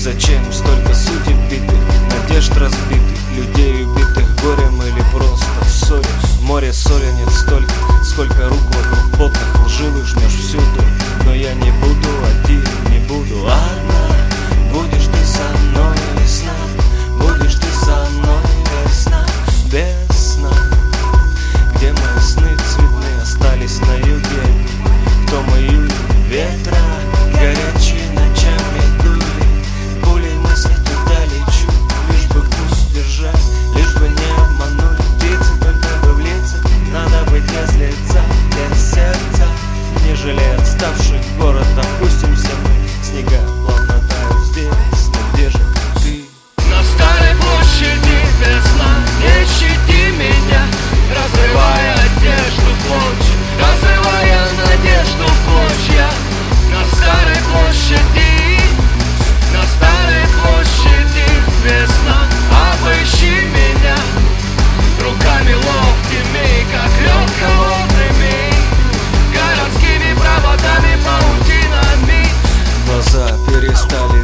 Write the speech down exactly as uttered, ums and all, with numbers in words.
Зачем столько судеб битых, надежд разбитых, людей убитых горем или просто в ссоре? В море соли нет столько, сколько рук вокруг потных, лживых жмешь всюду. Но я не буду один, не буду одна. Будешь ты со мной, весна, будешь ты со мной, весна, без сна. Где мои сны цветные остались на юге? В том июле ветра горячие ночами дули. Пулей мысли туда лечу, лишь бы пусть держать, лишь бы не обманули. Птицы только бы в лицах, надо быть без лица, без сердца. Не жалея отставших город, опустимся мы. Снега плавно тают здесь, но где же ты? На старой площади весна, не щади меня, разрывая одежду в клочья, разрывая надежду в клочья. На старой площади, на старой площади весна, обыщи меня руками ловкими, как лед холодными, городскими проводами, паутинами. Глаза перестали